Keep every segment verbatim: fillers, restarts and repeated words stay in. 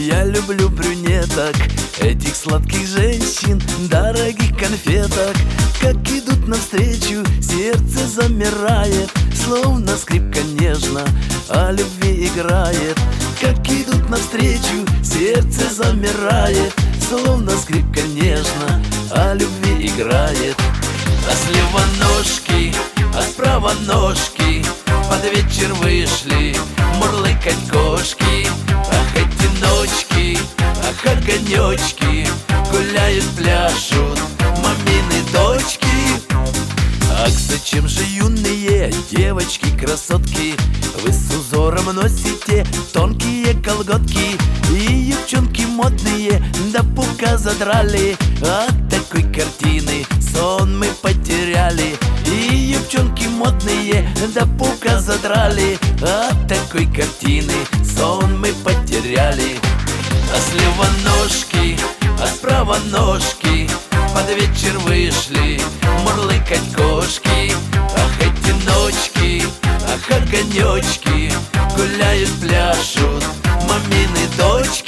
Я люблю брюнеток, этих сладких женщин, дорогих конфеток. Как идут навстречу, сердце замирает, словно скрипка нежно о любви играет. Как идут навстречу, сердце замирает, словно скрипка нежно о любви играет. А слева ножки, а справа ножки под вечер вышли мурлыкать кошки. Ах, эти ночки, ах, огонечки гуляют, пляшут мамины дочки. Ах, зачем же юные девочки-красотки вы с узором носите тонкие колготки? И девчонки модные до пупка задрали. От такой картины сон мы потеряли. И девчонки модные до пупка задрали. От такой картины сон мы потеряли. А слева ножки, а справа ножки под вечер вышли мурлыкать кошки. Ах, эти ночки, ах, огонечки гуляют, пляшут мамины дочки.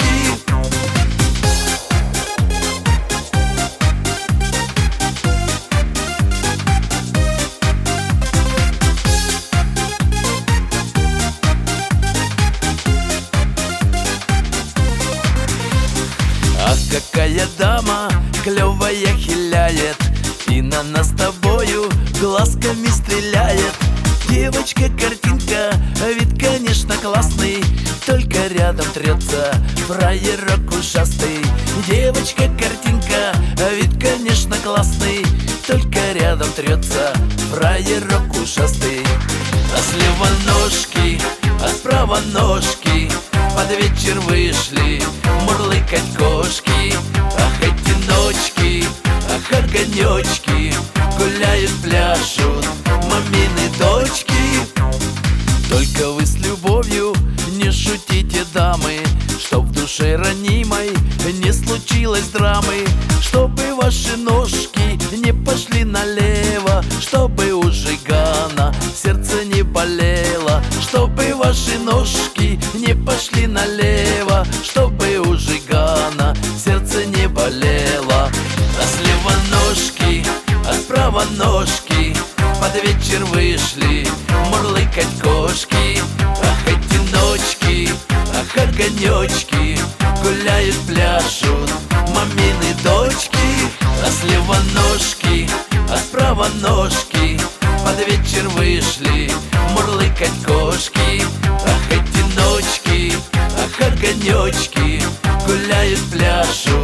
Ах, какая дама клевая хиляет и на нас с тобою глазками стреляет. Девочка-картинка, вид, конечно, классный, только рядом трется фраерок ушастый. Девочка-картинка, вид, конечно, классный, только рядом трется фраерок ушастый. А слева ножки, а справа ножки под вечер вышли мурлыкать кошки. Ах, эти ночки, ах, огонечки гуляют, пляшут мамины дочки. Только вы с любовью не шутите, дамы, чтоб в душе ранимой не случилось драмы. Чтобы ваши ножки не пошли налево, чтобы у Жигана сердце не болело. Чтобы ваши ножки не пошли налево, чтобы у Жигана сердце не болело. А слева ножки, а справа ножки под вечер вышли мурлыкать кошки. Ах, эти ночки, ах, огонечки гуляют, пляшут мамины дочки. А слева ножки, а справа ножки под вечер вышли мурлыкать кошки. Ах, эти ночки, ах, огонечки гуляют, пляшут